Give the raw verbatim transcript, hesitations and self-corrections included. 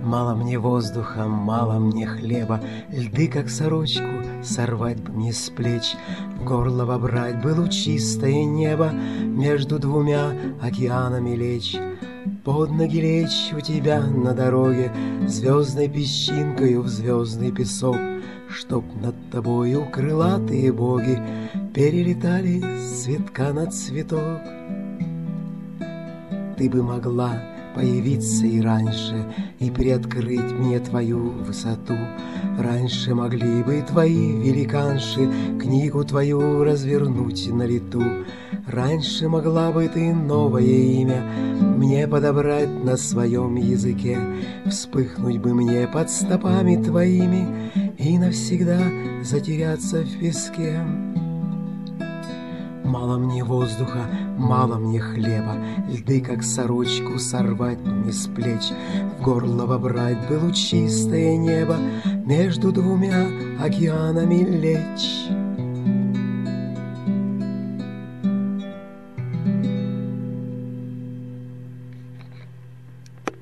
Мало мне воздуха, мало мне хлеба, льды, как сорочку, сорвать бы мне с плеч, в горло вобрать бы лучистое небо, между двумя океанами лечь, под ноги лечь у тебя на дороге, звездной песчинкою в звездный песок, чтоб над тобою крылатые боги перелетали с цветка на цветок. Ты бы могла появиться и раньше, и приоткрыть мне твою высоту. Раньше могли бы твои великанши книгу твою развернуть на лету. Раньше могла бы ты новое имя мне подобрать на своем языке, вспыхнуть бы мне под стопами твоими и навсегда затеряться в песке. Мало мне воздуха, мало мне хлеба, льды, как сорочку, сорвать мне с плеч, в горло вобрать бы лучистое небо, между двумя океанами лечь.